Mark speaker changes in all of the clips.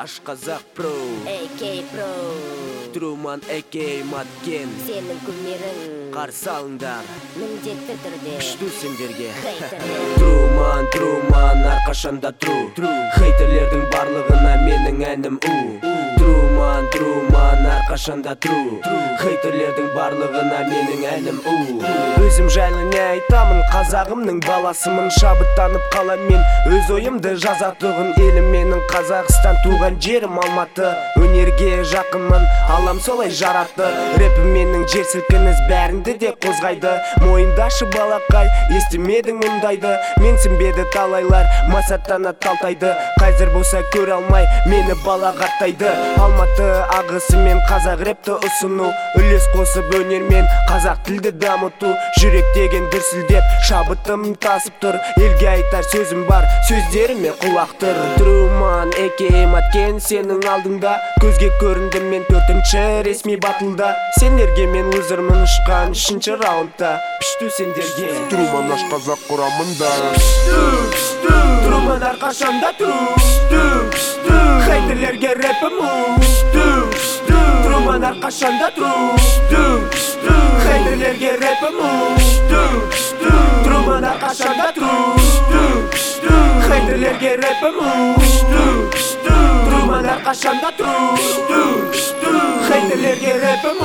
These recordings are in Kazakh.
Speaker 1: Ашқазақ про
Speaker 2: AK Pro
Speaker 1: Труман AK Маткен
Speaker 2: Сенің кумирің
Speaker 1: қарсы алыңдар
Speaker 2: міндетті түрде
Speaker 1: күшті сендерге
Speaker 2: Хейтерлер
Speaker 1: Труман әрқашанда тру Хейтерлердің барлығына менің әнім Труман әрқашанда тру Хейтерлердің барлығына менің әнім Өзім жайлы не айтамын, қазағымның баласымын. Шабыттанып қалам мен өз ойымды жазатұғын. Елім менің Қазақстан, туған жерім Алматы. Өнерге жақынмын, алам солай жаратты. Рэпім менің жер сілкініс бәрінді де қозғайды. Мойындашы балақай, естімедің мұндайды. Менсінбеді талайлар, масаттана талтайды. Қазір болса көре алмай, мені балағаттайды. Алматы ағысымен қазақ рэпті ұсыну, үлес қосып өнермен қазақ тілді дамыту. Жүрек деген дүрсілдеп, шабытым тасып тұр. Елге айтар сөзім бар, сөздеріме құлақ тұр. Труман AK Маткен сенің алдыңда, көзге көріндім мен 4-ші ресми батылда. Сендерге мен лузермын, ұшқан 3-ші раундта. Пішту сендерге
Speaker 3: Труман Ашқазақ құрамында.
Speaker 1: Труман әрқашанда тру Хейтерлерге рэпім Труман әрқашанда тру Хейтерлерге рэпім Труман әрқашанда тру Хейтерлерге рэпім Труман әрқашанда тру Хейтерлерге рэпім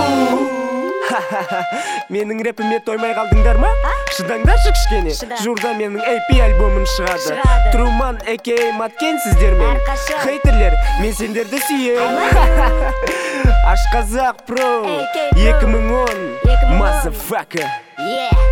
Speaker 1: Менің рэпіме тоймай қалдыңдар ма? Шыдаңдаршы кішкене, журда менің AP альбомын шығады. Труман AK Маткен сіздермен Хейтерлер, мен сендерді сүйем. Ашқазақ Pro 2010 Motherfucker.